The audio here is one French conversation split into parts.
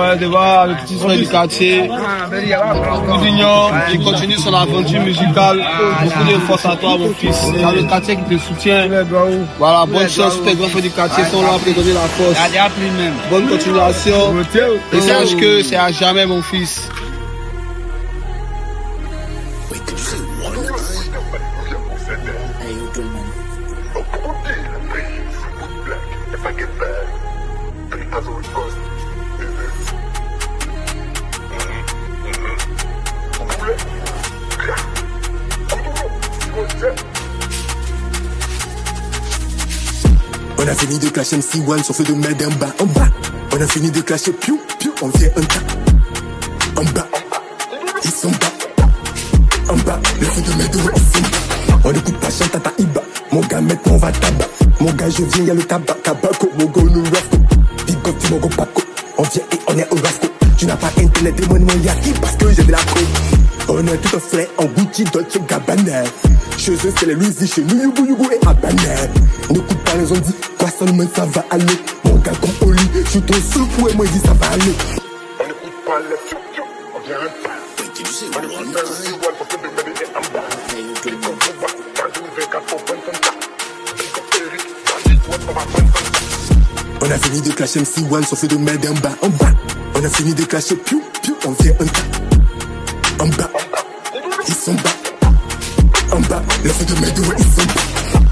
Ouais, devant le petit frère du quartier, Boudignon, qui continue son aventure musicale. Beaucoup de force à toi, mon fils. Il y a le quartier qui te soutient. Voilà, bonne chance. Tous tes grands frères du quartier sont là pour te donner la force. Bonne continuation. Et sache que c'est à jamais, mon fils. On a fini de clasher MC1 sur feu de mettre en bas, en bas. On a fini de clasher piou, piou, on vient un tas. En bas, ils sont bas. En bas, le feu de mettre ils sont bas. On écoute pas chante tata Iba. Mon gars, maintenant on va tabac. Mon gars, je viens, y'a le tabac. Kabako, mon gars, nous rafko. Big up, mon gars, Paco. On vient et on est au rafko. Tu n'as pas internet, demande-moi Yaki parce que j'ai de la co. On est tout frais en Gucci, Dolce Gabbana. Chez eux, c'est les Louis, chez nous, Yugu et Habana. N'écoute pas les ondits, quoi seulement ça va aller. Mon gars, comme Oli, je suis ton souffle, et moi, je dis ça va aller. On n'écoute pas les piou-piou, on vient un pas. On écoute pas les piou-piou, pour que de mener et en bas. Tu comprends pas, pas de nouvelles cartes pour prendre comme ça. On a fini de clasher MC1 sur feu de mettre en bas, en bas. On a fini de clasher piou, piou, on vient un tas. En bas, ils sont bas. En bas, le feu de mettre ils sont bas.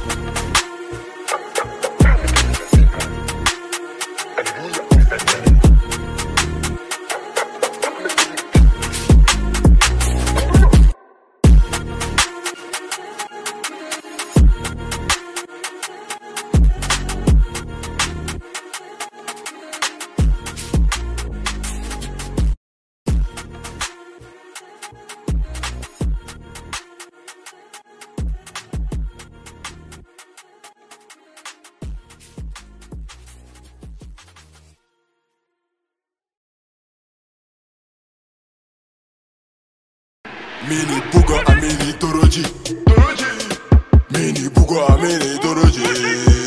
Mini Buga a Mini Toroji. Mini Buga a Mini Toroji.